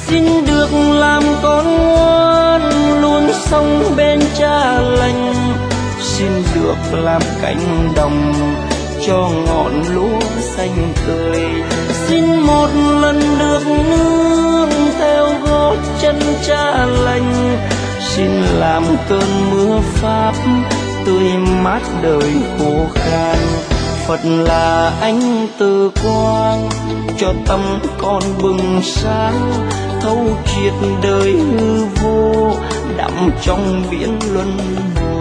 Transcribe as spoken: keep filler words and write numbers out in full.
Xin được làm con ngoan luôn sống bên cha lành, xin được làm cánh đồng cho ngọn lúa xanh tươi. Xin một lần được nương theo gót chân cha lành, xin làm cơn mưa Pháp tươi mát đời khô khan. Phật là ánh từ quang cho tâm con bừng sáng, thấu triệt đời hư vô đắm trong biển luân hồi.